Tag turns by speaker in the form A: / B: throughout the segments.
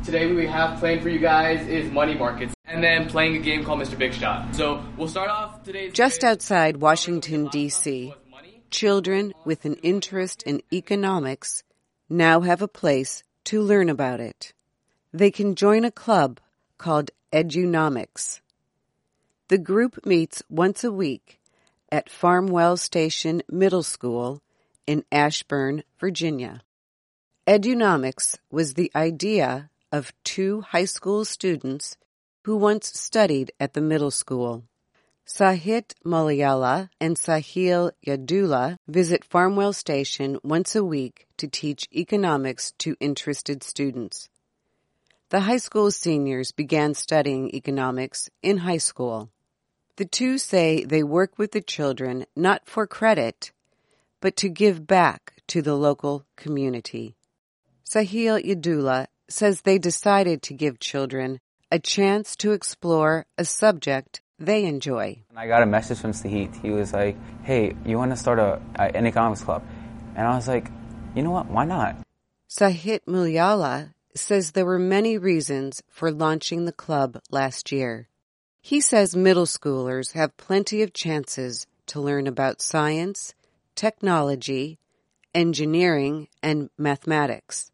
A: Today we have planned for you guys is money markets and then playing a game called Mr. Big Shot. So we'll start off today's...
B: Just outside Washington, D.C., children with an interest in economics now have a place to learn about it. They can join a club called Edunomics. The group meets once a week at Farmwell Station Middle School in Ashburn, Virginia. Edunomics was the idea of two high school students who once studied at the middle school. Sahit Malayala and Sahil Yadula visit Farmwell Station once a week to teach economics to interested students. The high school seniors began studying economics in high school. The two say they work with the children not for credit, but to give back to the local community. Sahil Yadula says they decided to give children a chance to explore a subject they enjoy.
C: I got a message from Sahit. He was like, hey, you want to start an economics club? And I was like, you know what, why not?
B: Sahit Mulyala says there were many reasons for launching the club last year. He says middle schoolers have plenty of chances to learn about science, technology, engineering, and mathematics.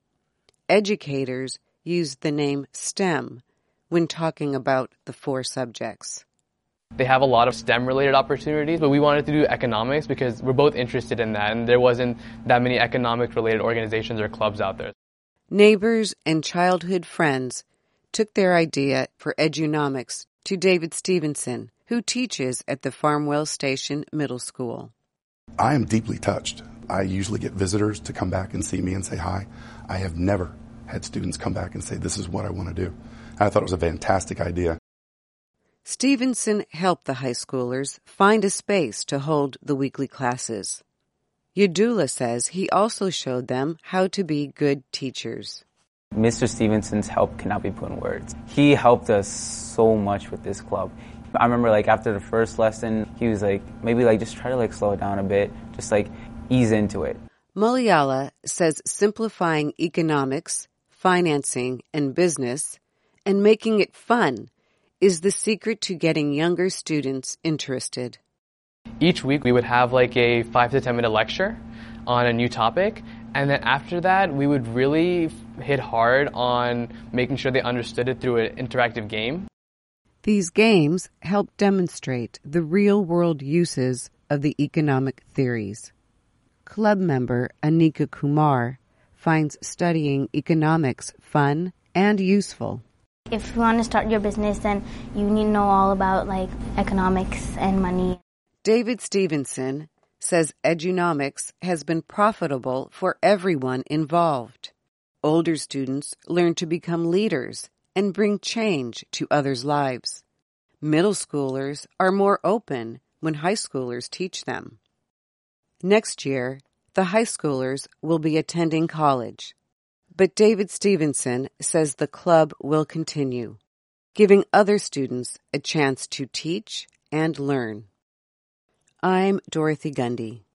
B: Educators use the name STEM when talking about the four subjects.
A: They have a lot of STEM-related opportunities, but we wanted to do economics because we're both interested in that, and there wasn't that many economic-related organizations or clubs out there.
B: Neighbors and childhood friends took their idea for Edunomics to David Stevenson, who teaches at the Farmwell Station Middle School.
D: I am deeply touched. I usually get visitors to come back and see me and say hi. I have never had students come back and say, this is what I want to do. I thought it was a fantastic idea.
B: Stevenson helped the high schoolers find a space to hold the weekly classes. Yadula says he also showed them how to be good teachers.
C: Mr. Stevenson's help cannot be put in words. He helped us so much with this club. I remember after the first lesson, he was like, maybe just try to slow it down a bit, just ease into it.
B: Malayala says simplifying economics, financing, and business, and making it fun is the secret to getting younger students interested.
A: Each week we would have a 5 to 10 minute lecture on a new topic, and then after that we would really hit hard on making sure they understood it through an interactive game.
B: These games help demonstrate the real-world uses of the economic theories. Club member Anika Kumar finds studying economics fun and useful.
E: If you want to start your business, then you need to know all about economics and money.
B: David Stevenson says Edunomics has been profitable for everyone involved. Older students learn to become leaders and bring change to others' lives. Middle schoolers are more open when high schoolers teach them. Next year, the high schoolers will be attending college. But David Stevenson says the club will continue, giving other students a chance to teach and learn. I'm Dorothy Gundy.